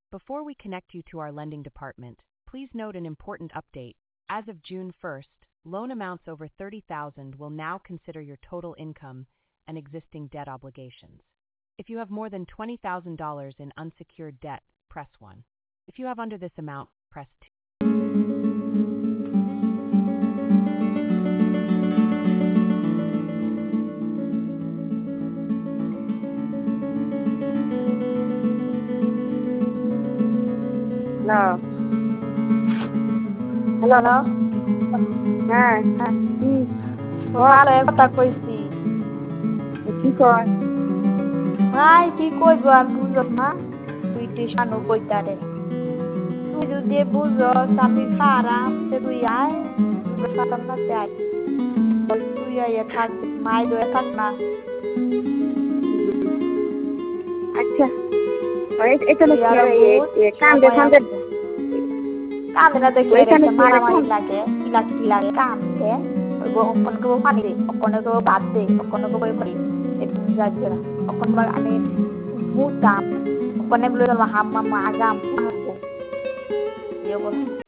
Before we connect you to our lending department, please note an important update. As of June 1st, loan amounts over $30,000 will now consider your total income and existing debt obligations. If you have more than $20,000 in unsecured debt, press 1. If you have under this amount, press 2. Hello. Hello. হ্যাঁ, কি ভালো কথা কইছি। কি কয়? ভাই কি কইব আমি বুঝলাম না। তুই টিউশন কইতারে। তুই যদি বুঝস আমি খারাপ তুই আয় সাতাম না চাই। তুই আয় থাক মাই দয়ে থাক না। আচ্ছা এখানে কান্দে ফান্দে কান্দে না দেখলে মারামারি লাগে কি লাগে কান্দে অকনকে পানি দে অকনকে বাদ দে অকনকে বই ভরি একটু যাচ্ছে না অকন আমি মুতাম অকনে বলে হাম্মা আগা